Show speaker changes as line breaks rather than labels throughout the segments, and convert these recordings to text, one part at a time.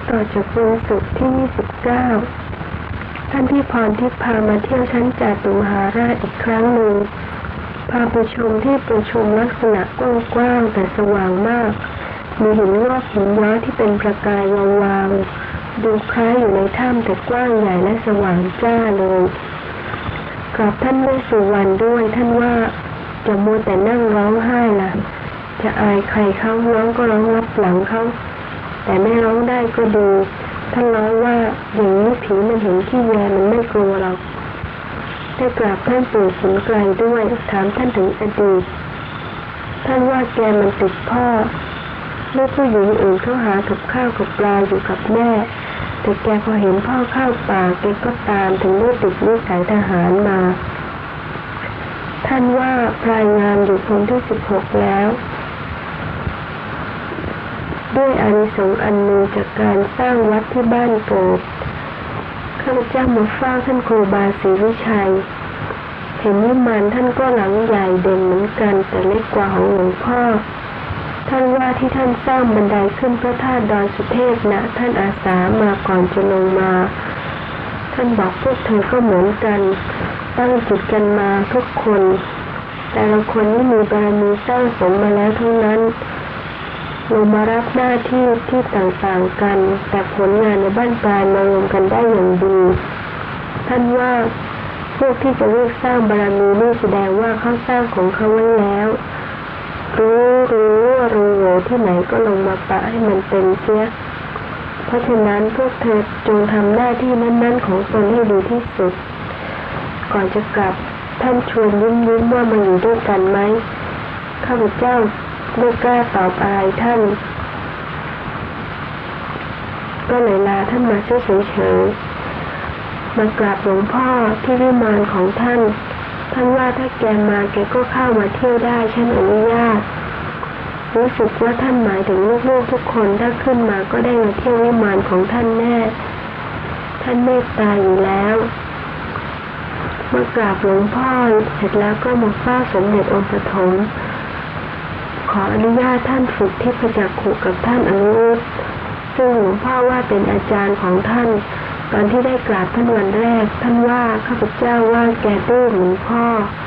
ต่อจากวันศุกร์ที่29ท่านพี่พรทิพย์พามาเที่ยวชั้นจาตุมหาราชอีกครั้งหนึ่งพาไปชมที่ประชุมลักษณะกว้างๆแต่สว่างมากมีหินงอกหินย้อยที่เป็นประกายวาวๆดูคล้ายอยู่ในถ้ำแต่กว้างใหญ่และสว่างจ้าเลยกราบท่านแม่สุวรรณด้วยท่านว่าจะมัวแต่นั่งร้องไห้ล่ะจะอายใครเขาร้องก็ร้องรับหลังเขาแต่ไม่ร้องได้ก็ดีท่านร้องว่าอย่างนี้ผีมันเห็นขี้แยมันไม่กลัวเราได้กราบท่านปู่ขุนไกรด้วยถามท่านถึงอดีตท่านว่าแกมันติดพ่อลูกผู้หญิงอื่นเขาหากับข้าวกับปลาอยู่กับแม่แต่แกพอเห็นพ่อเข้าป่าแกก็ตามถึงได้ติดนิสัยทหารมาท่านว่าพลายงามอยู่คนที่16แล้วด้วยอานิสงส์อันหนึ่งจากการสร้างวัดที่บ้านเกิดข้าพเจ้ามาเฝ้าท่านครูบาศรีวิชัยเห็นวิมานท่านก็หลังใหญ่เด่นเหมือนกันแต่เล็กกว่าของหลวงพ่อท่านว่าที่ท่านสร้างบันไดขึ้นพระธาตุดอยสุเทพนะท่านอาสามาก่อนจะลงมาท่านบอกพวกเธอก็เหมือนกันตั้งจิตกันมาทุกคนแต่ละคนนี่มีบารมีสร้างสมมาแล้วทั้งนั้นลงมารับหน้าที่ที่ต่างๆกันแต่ผลงานในบ้านปลายมารวมกันได้อย่างดีท่านว่าพวกที่จะเรียกสร้างบารมีนี่แสดงว่าเขาสร้างของเขาไว้แล้วรู้ที่ไหนก็ลงมาปะให้มันเป็นเสียเพราะฉะนั้นพวกเธอจงทำหน้าที่นั้นๆของตนให้ดีที่สุดก่อนจะกลับท่านชวนยิ้มว่ามาอยู่ด้วยกันไหมข้าพเจ้าไม่กล้าตอบอะไรท่านก็เลยลาท่านมาเฉยๆมากราบหลวงพ่อที่วิมานของท่านว่าถ้าแกมาแกก็เข้ามาเที่ยวได้ฉันอนุญาตรู้สึกว่าท่านหมายถึงลูกๆทุกคนถ้าขึ้นมาก็ได้มาเที่ยววิมานของท่านแน่ท่านเมตตาอยู่แล้วมากราบหลวงพ่อเสร็จแล้วก็มาเฝ้าสมเด็จองค์ปฐมขออนุญาตท่านฝึกเทพจักขุกับท่านอนุรุตซึ่งหลวงพ่อว่าเป็นอาจารย์ของท่านตอนที่ได้กราบท่านวันแรกท่านว่าข้าพเจ้าว่าแกดื้อหลวงพ่อ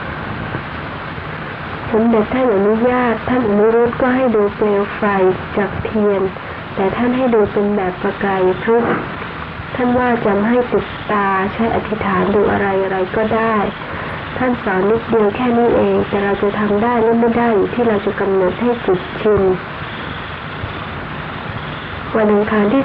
สมเด็จท่านอนุญาตท่านอนุรุตก็ให้ดูเปลวไฟจากเทียนแต่ท่านให้ดูเป็นแบบประกายพลุท่านว่าจะให้ติดตาใช้อธิษฐานดูอะไรก็ได้ท่านสอนนิดเดียวแค่นี้เองแต่เราจะทำได้หรือไม่ได้อยู่ที่เราจะกำหนดให้จิตชินวันอังคารที่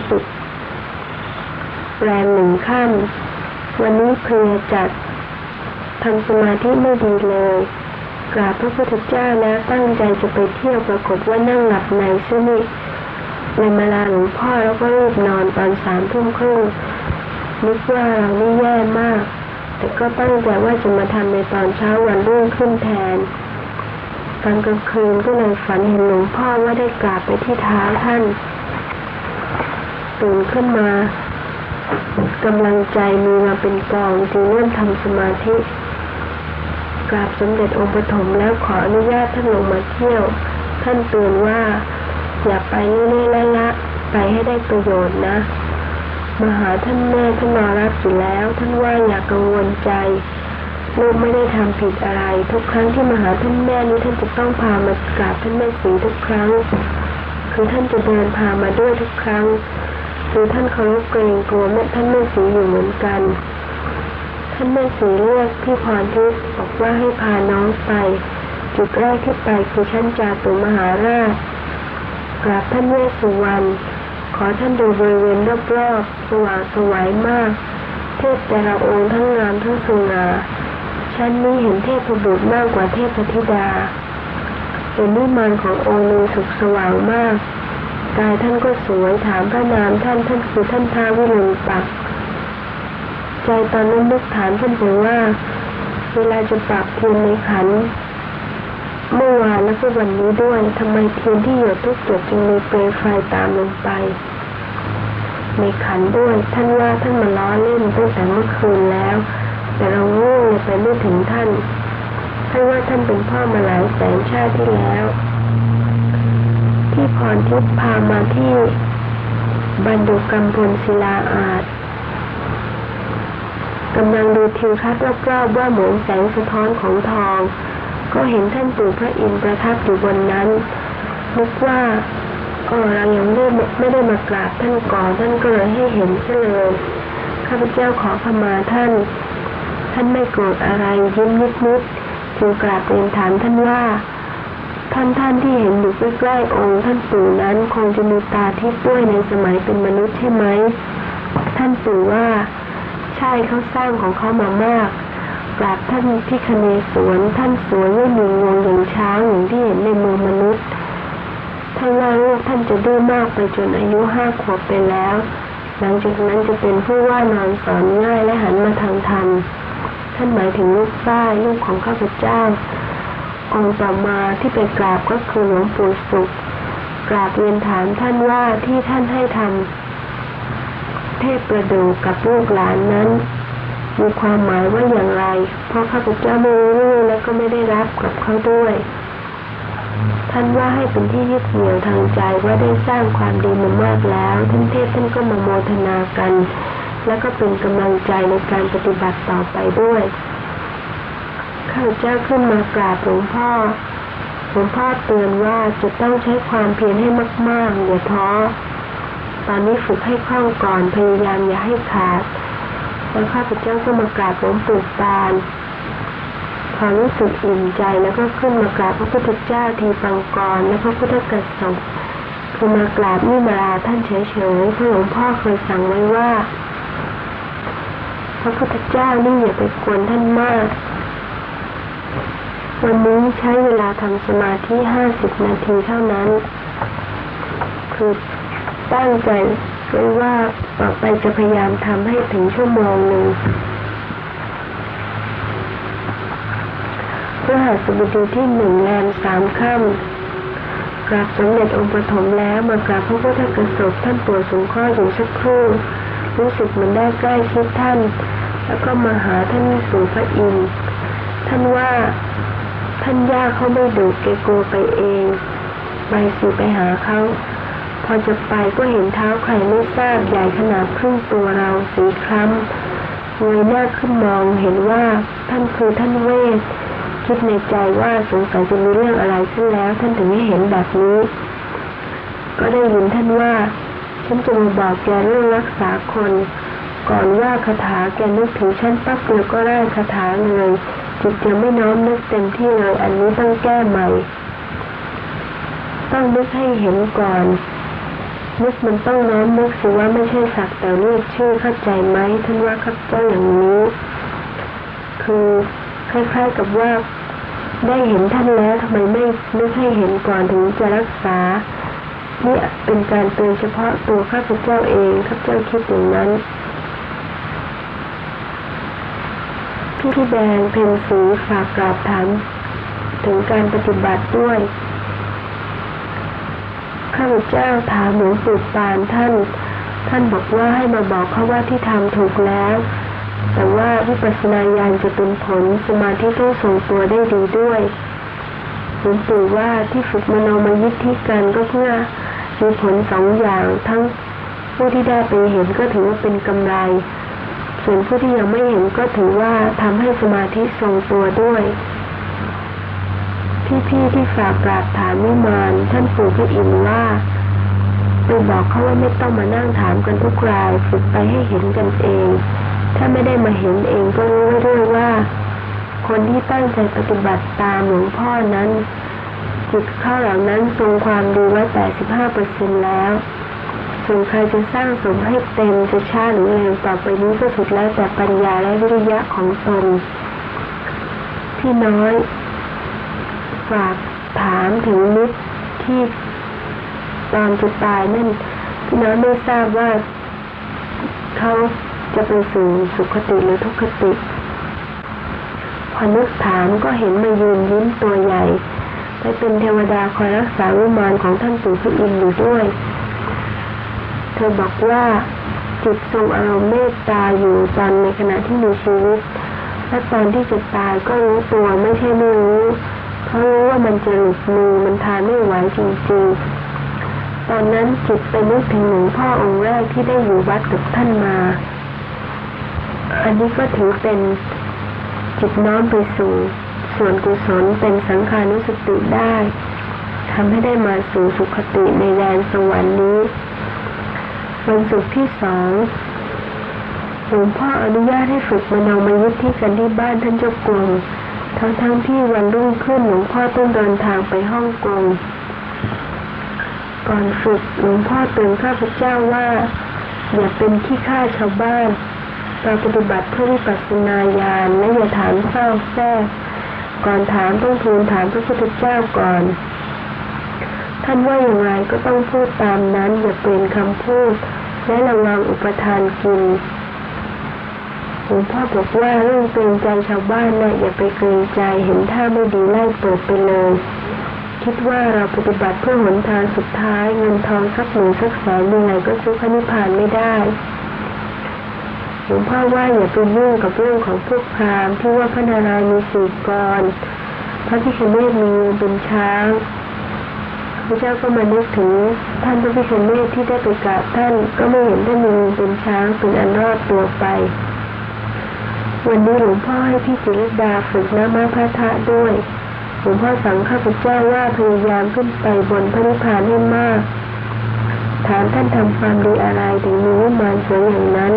30แรม1 ค่ำวันนี้เพลียจัดทำสมาธิไม่ดีเลยกราบพระพุทธเจ้าแล้วตั้งใจจะไปเที่ยวปรากฏว่านั่งหลับในซึ่งนี่เลยมาลาหลวงพ่อแล้วก็รีบนอนตอน3 ทุ่มครึ่งนึกว่าเรานี่แย่มากแต่ก็ตั้งใจว่าจะมาทำในตอนเช้าวันรุ่งขึ้นแทนตอนกลางคืนก็เลยฝันเห็นหลวงพ่อว่าได้กราบไปที่เท้าท่านตื่นขึ้นมากำลังใจมีมาเป็นกองจึงเริ่มทำสมาธิกราบสมเด็จองค์ปฐมแล้วขออนุญาตท่านลงมาเที่ยวท่านเตือนว่าอย่าไปนี่ละไปให้ได้ประโยชน์นะมาหาท่านแม่ท่านรอรับอยู่แล้วท่านว่าอย่ากังวลใจลูกไม่ได้ทำผิดอะไรทุกครั้งที่มาหาท่านแม่นี้ท่านจะต้องพามากราบท่านแม่ศรีทุกครั้งคือท่านจะเดินพามาด้วยทุกครั้งคือท่านเคารพเกรงกลัวแม่ท่านแม่ศรีอยู่เหมือนกันท่านแม่ศรีเรียกพี่พรทิพย์บอกว่าให้พาน้องไปจุดแรกที่ไปคือชั้นจาตุมหาราชกราบท่านแม่สุวรรณขอท่านดูบริเวณรอบๆสว่างสวยมากเทพแต่ละองค์ทั้งงามทั้งสง่าชั้นนี้เห็นเทพบุตรมากกว่าเทพธิดาเป็นวิมานขององค์หนึ่งสุขสว่างมากกายท่านก็สวยถามพระนามท่านคือท่านท้าววิรุฬปักษ์ใจตอนนั้นนึกถามท่านถึงว่าเวลาจะปักเทียนในขันเมื่อวานและก็วันนี้ด้วยทำไมเทียนที่หยดทุกหยดจึงมีเปลวไฟตามลงไปในขันด้วยท่านว่าท่านมาล้อเล่นตั้งแต่เมื่อคืนแล้วแต่เราโง่ไปไม่ถึงท่านว่าท่านเป็นพ่อมาหลายแสนชาติที่แล้วที่พรทิพย์พามาที่บรรดุกำพลศิลาอาจกำลังดูทิวทัศน์รอบๆว่าเหมือนแสงสะท้อนของทองก็เห็นท่านปู่พระอินทร์ประทับอยู่บนนั้นนึกว่าเรายังไม่ได้มากราบท่านก่อนท่านก็เลยให้เห็นซะเลยข้าพเจ้าขอขมาท่านไม่โกรธอะไรยิ้มนิดๆจึงกราบเรียนถามท่านว่าท่านที่เห็นอยู่ใกล้ๆองค์ท่านปู่นั้นคงจะมีตาทิพย์ด้วยในสมัยเป็นมนุษย์ใช่ไหมท่านปู่ว่าใช่เขาสร้างของเขามามากกราบท่านพิคเนศวรท่านสวยไม่มีงวงอย่างช้างอย่างที่เห็นในเมืองมนุษย์ท่านว่าลูกท่านจะดื้อมากไปจนอายุ5 ขวบไปแล้วหลังจากนั้นจะเป็นผู้ว่านอนสอนง่ายและหันมาทางธรรมท่านหมายถึงลูกฝ้ายลูกของข้าพเจ้าองค์ต่อมาที่ไปกราบก็คือหลวงปู่สุขกราบเรียนถามท่านว่าที่ท่านให้ทำเทพประดูกับลูกหลานนั้นมีความหมายว่าอย่างไรเพราะข้าพเจ้าไม่รู้และก็ไม่ได้รับกับเขาด้วยท่านว่าให้เป็นที่ยึดเหนี่ยวทางใจว่าได้สร้างความดีมามากแล้วท่านเทพท่านก็มาโมทนากันและก็เป็นกำลังใจในการปฏิบัติต่อไปด้วยข้าพเจ้าขึ้นมากราบหลวงพ่อเตือนว่าจะต้องใช้ความเพียรให้มากๆอย่าท้อตอนนี้ฝึกให้คล่องก่อนพยายามอย่าให้ขาดแล้วข้าพเจ้าก็มากราบหลวงปู่ปานพอรู้สึกอิ่มใจแล้วก็ขึ้นมากราบพระพุทธเจ้าทีปังกรและพระพุทธกษัตริย์คือมากราบนี่มาลาท่านเฉยๆเพราะหลวงพ่อเคยสั่งไว้ว่าพระพุทธเจ้านี่อย่าไปกวนท่านมากวันนี้ใช้เวลาทำสมาธิ50 นาทีเท่านั้นคือตั้งใจไว้ว่าต่อไปจะพยายามทำให้ถึง1 ชั่วโมงพฤหัสบดีที่1 แรม 3 ค่ำกราบสมเด็จองค์ปฐมแล้วมากราบพระพุทธกษัตริย์ท่านป่วยสงเคราะห์อยู่สักครู่รู้สึกเหมือนได้ใกล้ชิดท่านแล้วก็มาหาท่านปู่พระอินทร์ท่านว่าท่านย่าเขาไม่ดุแกกลัวไปเองไปสิไปหาเขาพอจะไปก็เห็นเท้าใครไม่ทราบใหญ่ขนาดครึ่งตัวเราสีคล้ำเงยหน้าขึ้นมองเห็นว่าท่านคือท่านเวทคิดในใจว่าสงสัยจะมีเรื่องอะไรขึ้นแล้วท่านถึงไม่เห็นแบบนี้ก็ได้ยินท่านว่าฉันจะมาบอกแกเรื่องรักษาคนก่อนว่าคาถาแกนึกถึงฉันปั๊บเดียวก็ได้คาถาเลยจิตยังไม่น้อมนึกเต็มที่เลยอันนี้ต้องแก้ใหม่ต้องนึกให้เห็นก่อนนึกมันต้องน้อมนึกสิว่าไม่ใช่สักแต่เรียกชื่อเข้าใจไหมท่านว่าครับเจ้าอย่างนี้คือคล้ายๆกับว่าได้เห็นท่านแล้วทำไมไม่นึกให้เห็นก่อนถึงจะรักษานี่เป็นการเตือนเฉพาะตัวข้าพเจ้าเองข้าพเจ้าคิดอย่างนั้นพี่แดงเพ็ญศรีฝากกราบถามถึงการปฏิบัติด้วยข้าพเจ้าถามหลวงปู่ปานท่านบอกว่าให้มาบอกเขาว่าที่ทำถูกแล้วแต่ว่าวิปัสสนาญาณจะเป็นผลสมาธิต้องทรงตัวได้ดีด้วยหลวงปู่ว่าที่ฝึกมโนมยิทธิกันก็เพื่อมีผล2 อย่างทั้งผู้ที่ได้ไปเห็นก็ถือว่าเป็นกำไรส่วนผู้ที่ยังไม่เห็นก็ถือว่าทำให้สมาธิทรงตัวด้วยพี่ที่ฝากกราบถามวิมานท่านปู่พระอินทร์ว่าไปบอกเขาว่าไม่ต้องมานั่งถามกันทุกรายฝึกไปให้เห็นกันเองถ้าไม่ได้มาเห็นเองก็รู้ไว้ด้วยว่าคนที่ตั้งใจปฏิบัติตามหลวงพ่อนั้นจิตเข้าเหล่านั้นทรงความดีไว้ 85% แล้วส่วนใครจะสร้างสมให้เต็มจะช้าหรือเร็วต่อไปนี้ก็สุดแล้วแต่ปัญญาและวิริยะของตนพี่น้อยฝากถามถึงนิดที่ตอนจะตายนั่นพี่น้อยไม่ทราบว่าเขาจะไปสู่สุคติหรือทุกขติพอนึกถามก็เห็นมายืนยิ้มตัวใหญ่ไปเป็นเทวดาคอยรักษาวิมานของท่านปู่พระอินทร์อยู่ด้วยเธอบอกว่าจิตทรงอารมณ์เมตตาอยู่ตอนในขณะที่มีชีวิตและตอนที่จะตายก็รู้ตัวไม่ใช่ไม่รู้เพราะรู้ว่ามันจะหลุดมือมันทานไม่ไหวจริงๆตอนนั้นจิตไปนึกถึงหลวงพ่อองค์แรกที่ได้อยู่วัดกับท่านมาอันนี้ก็ถือเป็นจิตน้อมไปสู่ส่วนกุศลเป็นสังขานุสติได้ทำให้ได้มาสู่สุคติในแดนสวรรค์นี้วันศุกร์ที่2หลวงพ่ออนุญาตให้ฝึกมโนมยิทธิกันที่บ้านท่านเจ้ากรมทั้งที่วันรุ่งขึ้นหลวงพ่อต้องเดินทางไปฮ่องกงก่อนฝึกหลวงพ่อเตือนข้าพเจ้าว่าอย่าเป็นขี้ข้าชาวบ้านเราปฏิบัติเพื่อวิปัสสนาญาณและอย่าถามเศร้าแทรกก่อนถามต้องทูลถามพระพุทธเจ้าก่อนท่านว่าอย่างไรก็ต้องพูดตามนั้นอย่าเปลี่ยนคำพูดและระวังอุปทานกินหลวงพ่อบอกว่าเรื่องเกรงใจชาวบ้านน่ะอย่าไปเกรงใจเห็นท่าไม่ดีไล่เปิดไปเลยคิดว่าเราปฏิบัติเพื่อหนทางสุดท้ายเงินทองสักหนึ่งสักแสนยังไงก็ซื้อพระนิพพานไม่ได้หลวงพ่อว่าอย่าไปยุ่งกับเรื่องของพวกพราหมณ์ที่ว่าพระนารายณ์มีสี่กรพระพิฆเนศมีเป็นช้างพระเจ้าก็มานึกถึงท่านพระพิฆเนศที่ได้ไปกราบท่านก็ไม่เห็นท่านมีเป็นช้างเป็นอันรอดตัวไปวันนี้หลวงพ่อให้พี่จิรดาฝึกนะมะพะทะด้วยหลวงพ่อสั่งข้าพเจ้าว่าพยายามขึ้นไปบนพระนิพพานให้มากถามท่านทำความดีอะไรถึงมีวิมานสวยอย่างนั้น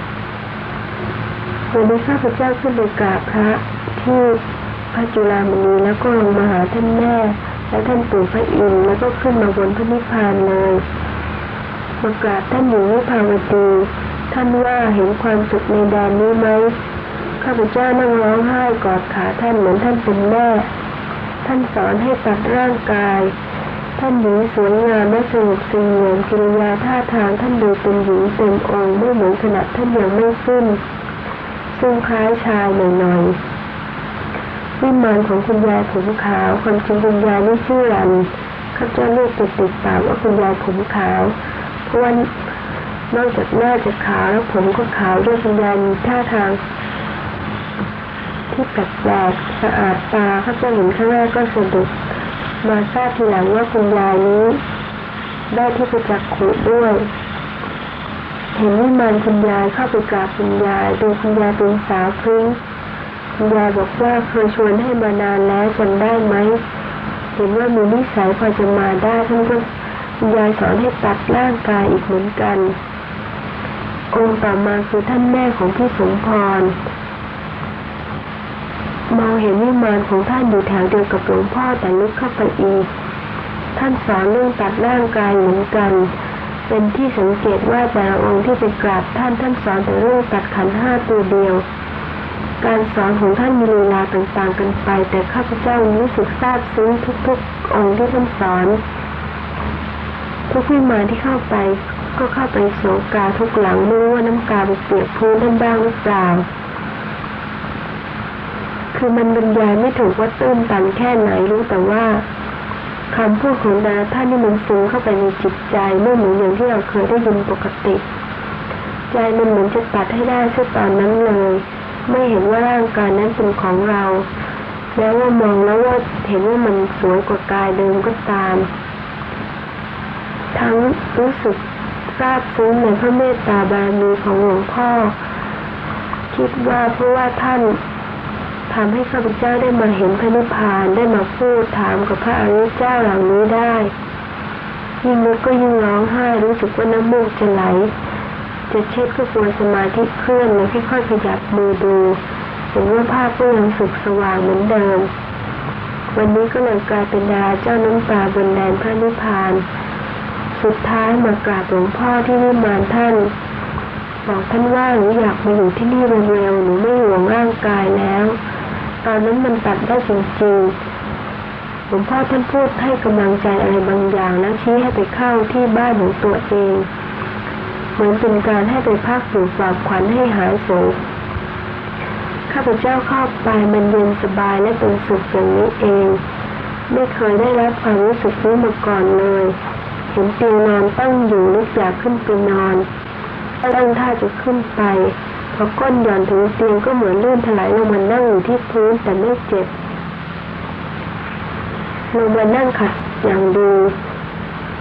วันนี้ข้าพเจ้าขึ้นไปกราบพระที่พระจุฬามณีแล้วก็ลงมาหาท่านแม่และท่านปู่พระอินทร์แล้วก็ขึ้นมาบนพระนิพพานเลยมากราบท่านหญิงวิภาวดีท่านว่าเห็นความสุขในแดนนี้ไหมข้าพเจ้านั่งร้องไห้กอดขาท่านเหมือนท่านเป็นแม่ท่านสอนให้ตัดร่างกายท่านหญิงสวยงามและสงบเสงี่ยมกิริยาท่าทางท่านดูเป็นหญิงเต็มองค์ไม่เหมือนขณะท่านยังไม่สิ้นซึ่งคล้ายชายหน่อยๆวิมานของคุณยายผมขาวความจริงคุณยายไม่ชื่อรันข้าพเจ้าเรียกติดปากว่าคุณยายผมขาวเพราะว่านอกจากหน้าจะขาวแล้วผมก็ขาวด้วยคุณยายมีท่าทางที่แปลกๆสะอาดตาข้าพเจ้าเห็นครั้งแรกก็สะดุดมาทราบทีหลังว่าคุณยายนี้ได้ที่ประจักขุด้วยเห็นวิมานคุณยายเข้าไปกราบคุณยายดูคุณยายเป็นสาวพริ้งคุณยายบอกว่าเคยชวนให้มานานแล้วจำได้ไหมเห็นว่ามีนิสัยพอจะมาได้ท่านก็คุณยายสอนให้ตัดร่างกายอีกเหมือนกันองค์ต่อมาคือท่านแม่ของพี่สมพรมองเห็นวิมานของท่านอยู่แถวเดียวกับหลวงพ่อแต่ลึกเข้าไปอีกท่านสอนเรื่องตัดร่างกายเหมือนกันเป็นที่สังเกตว่าแต่ละองค์ที่ไปกราบท่านสอนแต่เรื่องตัดขันธ์5ตัวเดียวการสอนของท่านมีลีลาต่างๆกันไปแต่ข้าพเจ้ารู้สึกซาบซึ้งทุกๆองค์ที่ท่านสอนทุกวิมานที่เข้าไปก็เข้าไปโศกาทุกหลังไม่รู้ว่าน้ำกาไปเปียกพื้นท่านบ้างหรือเปล่าคือมันบรรยายไม่ถูกว่าตื้นตันแค่ไหนรู้แต่ว่าคำพูดของดาท่านนี่มันซึ้งเข้าไปในจิตใจไม่เหมือนอย่างที่เราเคยได้ยินปกติใจมันเหมือนจะตัดให้ได้ซะตอนนั้นเลยไม่เห็นว่าร่างกายนั้นเป็นของเราแม้ว่ามองแล้วว่าเห็นว่ามันสวยกว่ากายเดิมก็ตามทั้งรู้สึกซาบซึ้งในพระเมตตาบารมีของหลวงพ่อคิดว่าเพราะว่าท่านทำให้ข้าพเจ้าได้มาเห็นพระนิพพานได้มาพูดถามกับพระอริยเจ้าเหล่านี้ได้ยิ่งนึกก็ยิ่งร้องไห้รู้สึกว่าน้ำมูกจะไหลจะเช็ดก็กลัวสมาธิเคลื่อนเลยค่อยๆขยับมือดูเห็นว่าภาพก็ยังสุขสว่างเหมือนเดิมวันนี้ก็เลยกลายเป็นดาราเจ้าน้ำตาบนแดนพระนิพพานสุดท้ายมากราบหลวงพ่อที่วิมานท่านบอกท่านว่าหนูอยากมาอยู่ที่นี่เร็วๆหนูไม่ห่วงร่างกายแล้วตอนนั้นมันตัดได้จริงๆหลวงพ่อท่านพูดให้กำลังใจอะไรบางอย่างแล้วชี้ให้ไปเข้าที่บ้านของตัวเองเหมือนเป็นการให้ไปพักอยู่ฝากขวัญให้หายโศกข้าพเจ้าเข้าไปมันเย็นสบายและเป็นสุขอย่างนี้เองไม่เคยได้รับความรู้สึกนี้มาก่อนเลยเห็นเตียงนอนตั้งอยู่นึกอยากขึ้นไปนอนตั้งท่าจะขึ้นไปพอก้นหย่อนถึงเตียงก็เหมือนลื่นถลายลงมานั่งอยู่ที่พื้นแต่ไม่เจ็บลงมานั่งขัดอย่างดี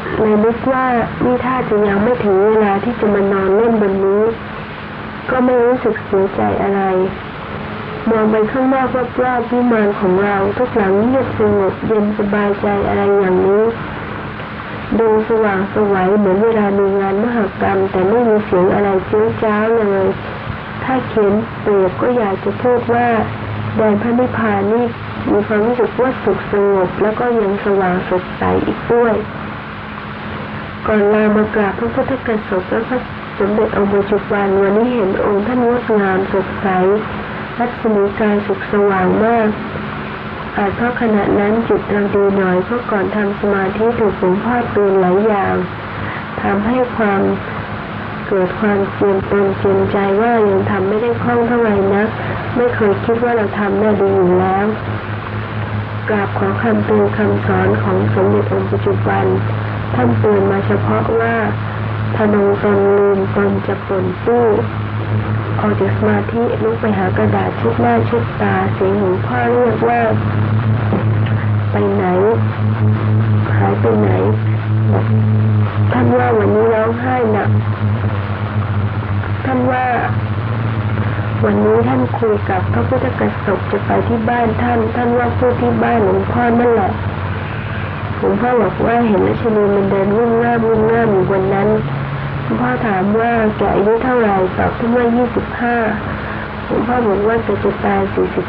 เลยนึกว่านี่ถ้าจะยังไม่ถึงเวลาที่จะมานอนเล่นบนนี้ก็ไม่รู้สึกเสียใจอะไรมองไปข้างนอกรอบๆวิมานของเราทุกหลังเงียบสงบเย็นสบายใจอะไรอย่างนี้ดูสว่างสวยเหมือนเวลามีงานมหกรรมแต่ไม่มีเสียงอะไรเจี๊ยจ้าวเลยถ้าเขียนเปรียบก็อยากจะพูดว่าแดนพระนิพพานนี่มีความรู้สึกว่าสุขสงบแล้วก็ยังสว่างสดใสอีกด้วยก่อนลามากราบพระพุทธกษัตริย์และพระสมเด็จองค์ปัจจุบันวันนี้เห็นองค์ท่านงดงามสดใสรัศมีกายสุขสว่างมากอาจเพราะขณะนั้นจิตเราดีหน่อยเพราะก่อนทำสมาธิถูกหลวงพ่อเตือนหลายอย่างทำให้เกิดความเจียมตนเจียมใจว่ายังทำไม่ได้คล่องเท่าไหร่นักไม่เคยคิดว่าเราทำได้ดีอยู่แล้วกราบขอคำเตือนคำสอนของสมเด็จองค์ปัจจุบันท่านเตือนมาเฉพาะว่าทนงตนลืมตนจะปนตู้ออกจากสมาธิลุกไปหากระดาษเช็ดหน้าเช็ดตาเสียงหลวงพ่อเรียกว่าไปไหนหายไปไหนท่านว่าวันนี้ร้องไห้หนักท่านว่าวันนี้ท่านคุยกับพระพุทธกษัตริย์จะไปที่บ้านท่านว่าพูดที่บ้านหลวงพ่อนั่นแหละหลวงพ่อบอกว่าเห็นราชินีมันเดินวุ่นง่ามอยู่บนนั้นหลวงพ่อถามว่าแกอายุเท่าไหร่ตอบท่านว่า25หลวงพ่อบอกว่าจะตาย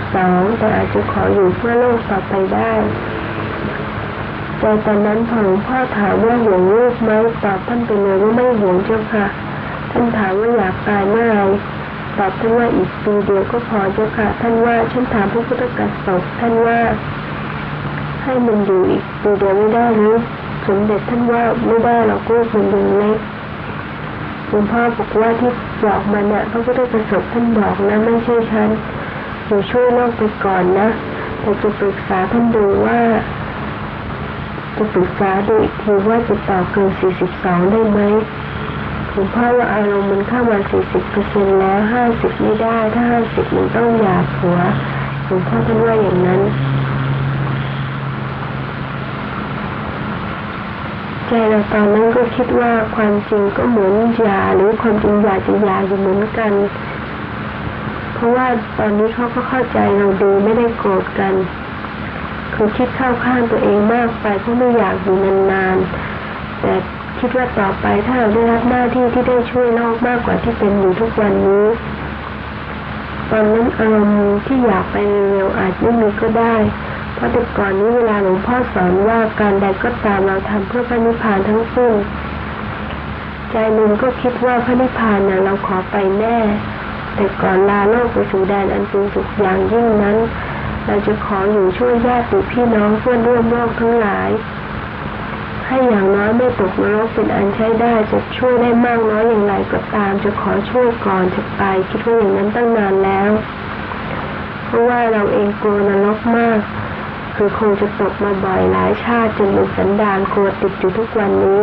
42แต่อาจจะขออยู่เพื่อโลกต่อไปได้แต่ตอนนั้นพอหลวงพ่อถามว่าห่วงลูกไหมตอบท่านไปเลยว่าไม่ห่วงเจ้าค่ะท่านถามว่าอยากตายเมื่อไรตอบท่านว่าอีกปีเดียวก็พอเจ้าค่ะท่านว่าฉันถามพระพุทธกษัตริย์ท่านว่าให้มันอยู่อีกปีเดียวไม่ได้หรือสมเด็จท่านว่าไม่ได้หรอกลูกมันยังเล็กหลวงพ่อบอกว่าที่บอกมันน่ะพระพุทธกษัตริย์ท่านบอกนะไม่ใช่ฉันอยู่ช่วยโลกไปก่อนนะแต่จะปรึกษาท่านดูว่าจะปรึกษาดูอีกทีว่าจะต่อเกิน42ได้ไหมหลวงพ่อว่าอารมณ์มันเข้ามา 40% แล้ว50ไม่ได้ถ้า50มันต้องหย่าผัวหลวงพ่อท่านว่าอย่างนั้นใจเราตอนนั้นก็คิดว่าความจริงก็เหมือนหย่าหรือความจริงหย่าจะหย่าอยู่เหมือนกันเพราะว่าตอนนี้เขาก็เข้าใจเราดีไม่ได้โกรธกันคือคิดเข้าข้างตัวเองมากไปเพราะไม่อยากอยู่นานๆแต่คิดว่าต่อไปถ้าเราได้รับหน้าที่ที่ได้ช่วยโลกมากกว่าที่เป็นอยู่ทุกวันนี้ตอนนั้นอารมณ์ที่อยากไปเร็วอาจไม่มีก็ได้เพราะแต่ก่อนนี้เวลาหลวงพ่อสอนว่าการใดก็ตามเราทำเพื่อพระนิพพานทั้งสิ้นใจหนึ่งก็คิดว่าพระนิพพานน่ะเราขอไปแน่แต่ก่อนลาโลกไปสู่แดนอันสูงสุดอย่างยิ่งนั้นเราจะขออยู่ช่วยญาติพี่น้องเพื่อนร่วมโลกทั้งหลายให้อย่างน้อยไม่ตกนรกเป็นอันใช้ได้จะช่วยได้มากน้อยอย่างไรก็ตามจะขอช่วยก่อนจะไปคิดว่าอย่างนั้นตั้งนานแล้วเพราะว่าเราเองกลัวนรกมากคือคงจะตกมาบ่อยหลายชาติจนเป็นสันดานกลัวติดอยู่ทุกวันนี้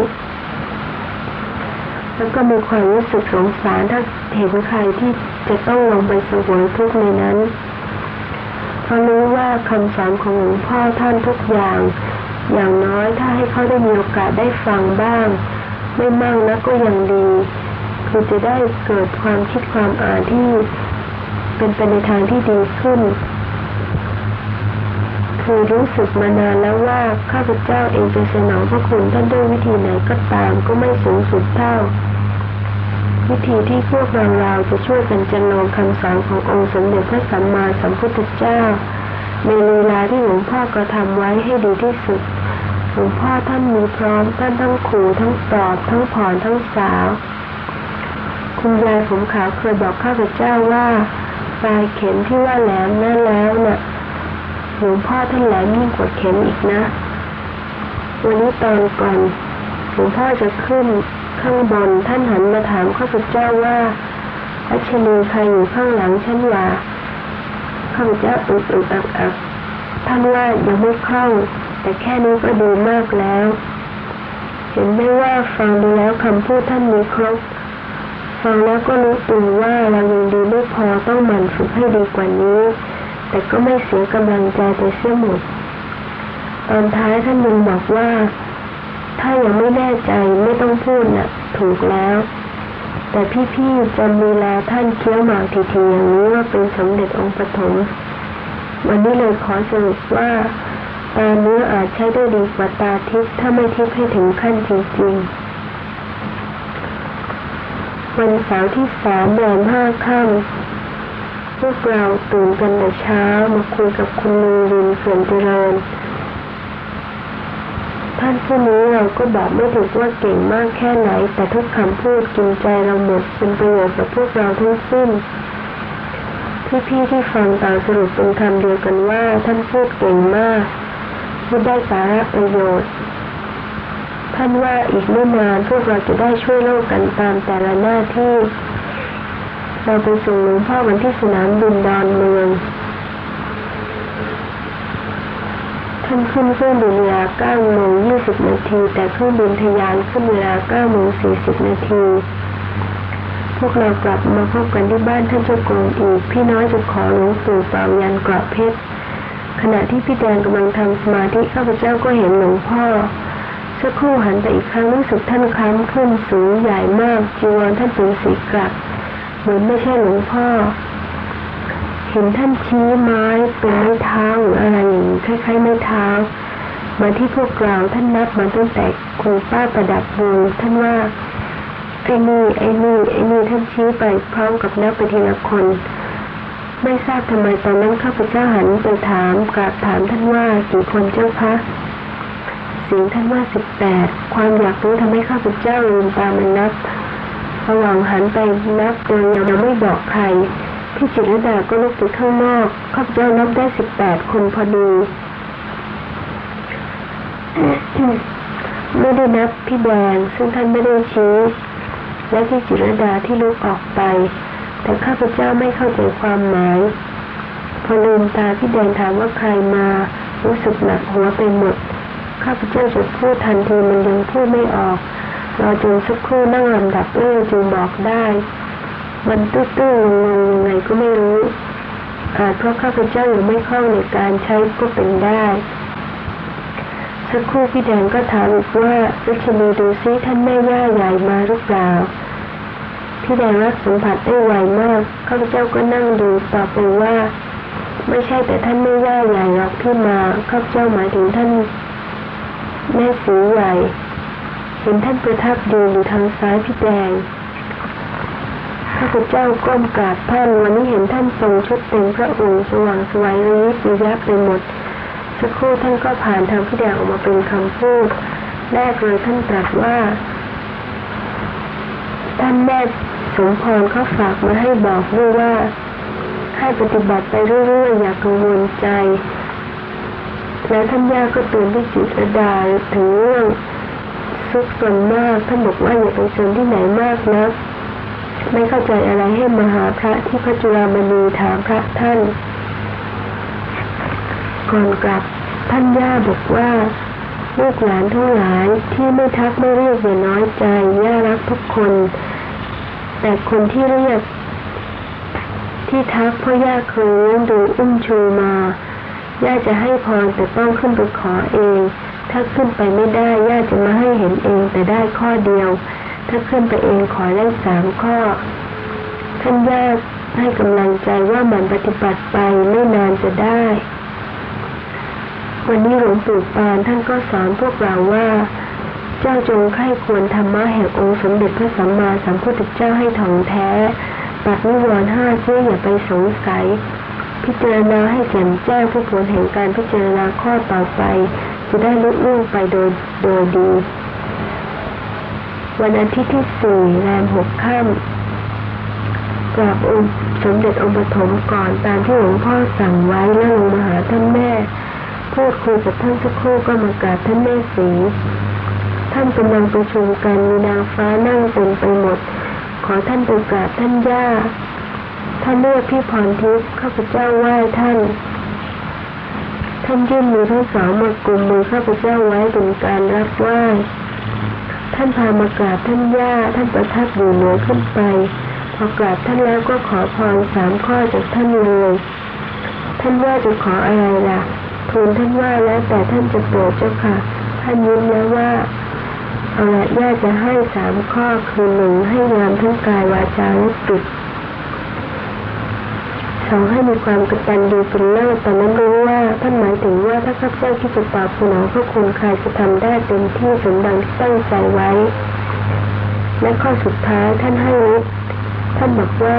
แล้วก็มีความรู้สึกสงสารถ้าเห็นใครที่จะต้องลงไปเสวยทุกข์ในนั้นเพราะรู้ว่าคำสอนของหลวงพ่อท่านทุกอย่างน้อยถ้าให้เขาได้มีโอกาสได้ฟังบ้างไม่มากนักก็ยังดีคือจะได้เกิดความคิดความอ่านที่เป็นไปในทางที่ดีขึ้นคือรู้สึกมานานแล้วว่าข้าพเจ้าเองจะสนองพระคุณท่านด้วยวิธีไหนก็ตามก็ไม่สูงสุดเท่าวิธีที่พวกเราจะช่วยกันจำลองคำสอนขององค์สมเด็จพระสัมมาสัมพุทธเจ้าในเวลาที่หลวงพ่อกระทำไว้ให้ดีที่สุดหลวงพ่อท่านมีพร้อมท่านทั้งขู่ทั้งปลอบทั้งผ่อนทั้งสาวคุณยายผมขาวเคยบอกข้าพเจ้าว่าปลายเข็มที่ว่าแหลมนั่นแล้วน่ะหลวงพ่อท่านแหลมยิ่งกว่าเข็มอีกนะวันนี้ตอนก่อนหลวงพ่อจะขึ้นข้างบนท่านหันมาถามข้าพเจ้าว่ารัชนีใครอยู่ข้างหลังฉันว่าข้าพเจ้าอึกอักท่านว่ายังไม่คล่องแต่แค่นี้ก็ดีมากแล้วเห็นได้ว่าฟังดูแล้วคำพูดท่านมีครบฟังแล้วก็รู้ตัวว่าเรายังดีไม่พอต้องหมั่นฝึกให้ดีกว่านี้แต่ก็ไม่เสียกำลังใจไปเสียหมดตอนท้ายท่านยังบอกว่าถ้ายังไม่แน่ใจไม่ต้องพูดนะถูกแล้วแต่พี่ๆจำเวลาท่านเคี้ยวหมากทีๆอย่างนี้ว่าเป็นสมเด็จองค์ปฐมวันนี้เลยขอสรุปว่าตาเนื้ออาจใช้ได้ดีกว่าตาทิพย์ถ้าไม่ทิพย์ให้ถึงขั้นจริงๆวันเสาร์ที่3 เดือน 5 ค่ำพวกเราตื่นกันแต่เช้ามาคุยกับคุณลุงลินเขื่อนเจริญท่านผู้นี้เราก็บอกไม่ถูกว่าเก่งมากแค่ไหนแต่ทุกคำพูดกินใจเราหมดเป็นประโยชน์กับพวกเราทั้งสิ้นพี่ที่ฟังต่างสรุปเป็นคำเดียวกันว่าท่านพูดเก่งมากพูดได้สาระประโยชน์ท่านว่าอีกไม่นานพวกเราจะได้ช่วยโลกกันตามแต่ละหน้าที่เราไปส่งหลวงพ่อวันที่สนามบินดอนเมืองท่านขึ้นเครื่องบินเวลา 9:20 นาทีแต่เครื่องบินทะยานขึ้นเวลา 9:40 นาทีพวกเรากลับมาพบกันที่บ้านท่านเจ้ากรมอีกพี่น้อยจะขอหลวงปู่เป่ายันเกราะเพชรขณะที่พี่แดงกำลังทำสมาธิข้าพเจ้าก็เห็นหลวงพ่อสักครู่หันไปอีกครั้งรู้สึกท่านคล้ำขึ้นสูงใหญ่มากจีวรท่านเป็นสีกรักเหมือนไม่ใช่หลวงพ่อเห็นท่านชี้ไม้เป็นไม้เท้าหรืออะไรอย่างนี้คล้ายๆไม้เท้ามาที่พวกเราท่านนับมาตั้งแต่ครูป้าประดับวงท่านว่าไอ้นี่ท่านชี้ไปพร้อมกับนับไปทีละคนไม่ทราบทำไมตอนนั้นข้าพเจ้าหันไปถามกราบถามท่านว่ากี่คนเจ้าคะเสียงท่านว่า18ความอยากรู้ทำให้ข้าพเจ้าลืมตามันนับระหว่างหันไปนับโดยยังไม่บอกใครพี่จิตรลดาก็ลุกไปข้างนอกข้าพเจ้านับได้18คนพอดีไม่ได้นับพี่แดงซึ่งท่านไม่ได้ชี้และพี่จิตรลดาที่ลุกออกไปแต่ข้าพเจ้าไม่เข้าใจความหมายพอลืมตาพี่แดงถามว่าใครมารู้สึกหนักหัวไปหมดข้าพเจ้าจะพูดทันทีมันยังพูดไม่ออกรอจนสักครู่นั่งลำดับจึงบอกได้มันตื้อๆงงๆยังไงก็ไม่รู้อาจเพราะข้าพเจ้ายังไม่คล่องในการใช้ก็เป็นได้สักครู่พี่แดงก็ถามอีกว่ารัชนีดูซิท่านแม่ย่าใหญ่มาหรือเปล่าพี่แดงรับสัมผัสได้ไวมากข้าพเจ้าก็นั่งดูต่อไปว่าไม่ใช่แต่ท่านแม่ย่าใหญ่หรอกที่มาข้าพเจ้าหมายถึงท่านแม่สีใหญ่เห็นท่านประทับยืนอยู่ทางซ้ายพี่แดงข้าพเจ้าก้มกราบท่านวันนี้เห็นท่านทรงชุดเต็มพระองค์สว่างไสวระยิบระยับไปหมดสักครู่ท่านก็ผ่านทางพี่แดงออกมาเป็นคำพูดแรกเลยท่านตรัสว่าท่านแม่สมพรเขาฝากมาให้บอกด้วยว่าให้ปฏิบัติไปเรื่อยๆอย่ากังวลใจแล้วท่านย่าก็เตือนพี่จิตรดาถึงเรื่องซุกซนมากท่านบอกว่าอย่าไปซนที่ไหนมากนะไม่เข้าใจอะไรให้มาหาพระที่พระจุฬามณีถามพระท่านก่อนกลับท่านย่าบอกว่าลูกหลานทั้งหลายที่ไม่ทักไม่เรียกอย่าน้อยใจย่ารักทุกคนแต่คนที่เรียกที่ทักเพราะย่าเคยเลี้ยงดูอุ้มชูมาย่าจะให้พรแต่ต้องขึ้นไปขอเองถ้าขึ้นไปไม่ได้ย่าจะมาให้เห็นเองแต่ได้ข้อเดียวถ้าขึ้นไปเองขอได้3 ข้อท่านย่าให้กำลังใจว่ามันปฏิบัติไปไม่นานจะได้วันนี้หลวงปู่ปานท่านก็สอนพวกเราว่าเจ้าจงใคร่ควรธรรมะแห่งองค์สมเด็จพระสัมมาสัมพุทธเจ้าให้ถ่องแท้ตัดนิวรณ์5เสียอย่าไปสงสัยพิจารณาให้แจ่มแจ้งเพื่อผลแห่งการพิจารณาข้อต่อไปจะได้ลุล่วงไปโดยดีวันอาทิตย์ที่4 แรม 6 ค่ำกราบองค์สมเด็จองค์ปฐมก่อนตามที่หลวงพ่อสั่งไว้แล้วลงมาหาท่านแม่พูดคุยกับท่านสักครู่ก็มากราบท่านแม่ศรีท่านกำลังประชุมกันมีนางฟ้านั่งเต็มไปหมดขอท่านไปกราบท่านย่าท่านเรียกพี่พรทิพย์ข้าพเจ้าไหว้ท่านยื่นมือทั้งสองมากุมมือข้าพเจ้าไว้เป็นการรับไหว้ท่านพามากราบท่านย่าท่านประทับอยู่เหนือขึ้นไปพอกราบท่านแล้วก็ขอพร3 ข้อจากท่านเลยท่านว่าจะขออะไรล่ะทูลท่านว่าแล้วแต่ท่านจะโปรดเจ้าค่ะท่านยิ้มแล้วว่าเอาละญาติจะให้3 ข้อคือ 1. ให้งามทั้งกายวาจาและจิต 2. ให้มีความกตัญญูเป็นเลิศตอนนั้นรู้ว่าท่านหมายถึงว่าถ้าข้าพเจ้าที่จะตอบสนองพระคุณใครจะทำได้เต็มที่สมดังที่ตั้งใจไว้และข้อสุดท้ายท่านให้ฤทธิ์ท่านบอกว่า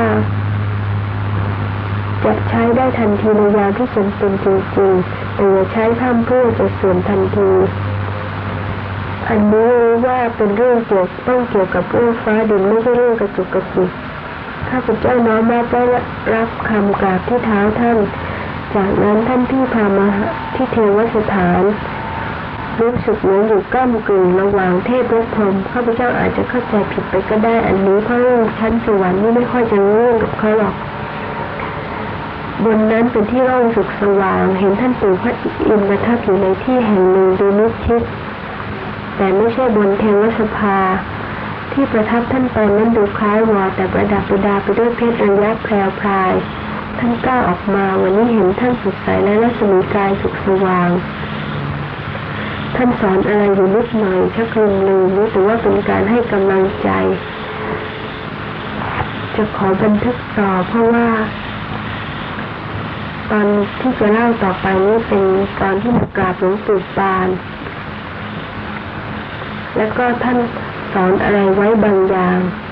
จะใช้ได้ทันทีในยามที่จำเป็นจริงๆแต่อย่าใช้พร่ำเพรื่อจะเสื่อมทันทีอันนี้ว่าเป็นเรื่องต้องเกี่ยวกับเรื่องฟ้าดินไม่ใช่เรื่องกระจุกกระจิกข้าพเจ้าน้อมรับคำกราบที่เท้าท่านจากนั้นท่านพี่พามาที่เทวสถานรู้สึกเหมือนอยู่ก้ำกึ่งระหว่างเทพและพรหมข้าพเจ้าอาจจะเข้าใจผิดไปก็ได้อันนี้เพราะเรื่องชั้นสวรรค์นี่ไม่ค่อยจะรู้เรื่องกับเขาหรอกบนนั้นเป็นที่ร่องสุขสว่างเห็นท่านปู่พระอินทร์ประทับอยู่ในที่แห่งหนึ่งดูมิดชิดแต่ไม่ใช่บนเทวสภาที่ประทับท่านตอนนั้นดูคล้ายวอแต่ประดับประดาไปด้วยเพชรระยับแพรวพรายท่านก้าวออกมาวันนี้เห็นท่านสดใสและรัศมีกายสุขสว่างท่านสอนอะไรอยู่นิดหน่อยชักลืมรู้แต่ว่าเป็นการให้กำลังใจจะขอบันทึกต่อเพราะว่าตอนที่จะเล่าต่อไปนี้เป็นตอนที่มากราบหลวงปู่ปานแล้วก็ท่านสอนอะไรไว้บางอย่าง